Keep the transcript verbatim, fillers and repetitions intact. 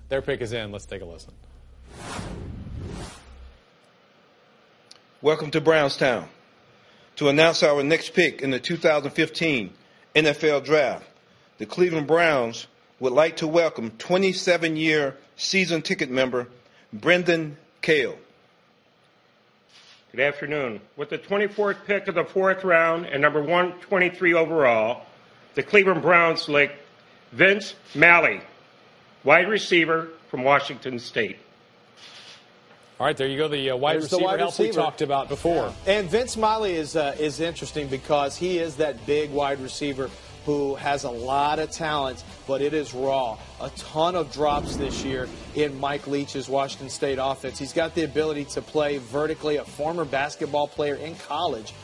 Their pick is in. Let's take a listen. Welcome to Brownstown. To announce our next pick in the two thousand fifteen N F L Draft, the Cleveland Browns would like to welcome twenty-seven-year season ticket member Brendan Kale. Good afternoon. With the twenty-fourth pick of the fourth round and number one twenty-three overall, the Cleveland Browns select Vince Malley, wide receiver from Washington State. All right, there you go, the uh, wide There's receiver the wide help we receiver. talked about before. Yeah. And Vince Miley is uh, is interesting because he is that big wide receiver who has a lot of talent, but it is raw. A ton of drops this year in Mike Leach's Washington State offense. He's got the ability to play vertically, a former basketball player in college